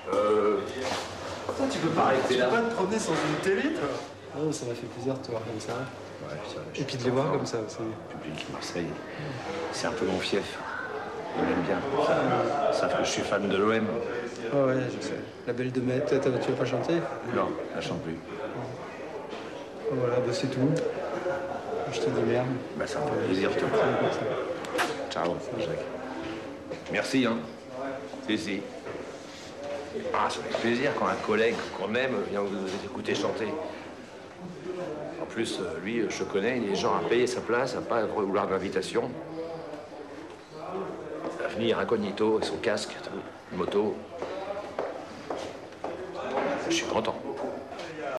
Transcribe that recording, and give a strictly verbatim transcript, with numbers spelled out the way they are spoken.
Euh... Ça, tu peux pas arrêter là. Tu peux pas te promener sans une télé, toi? Oh, ça m'a fait plaisir de te voir comme ça. Ouais, ça, Et puis de les voir comme ça aussi. Le public Marseille, c'est un peu mon fief. Ils m'aiment bien. Ils savent que je suis fan de l'O M. Ah ouais, je sais. La Belle de Mai, tu vas pas chanter? Non, elle chante plus. Oh, voilà, bah c'est tout. Je te dis merde. Bah, ça me fait plaisir de te voir. Ciao, Jacques. Merci, hein. Si, si. Ah, ça fait plaisir quand un collègue qu'on aime vient vous écouter chanter. En plus, lui, je connais, il est genre à payer sa place, à pas vouloir d'invitation. À venir incognito, avec son casque, une moto. Je suis content.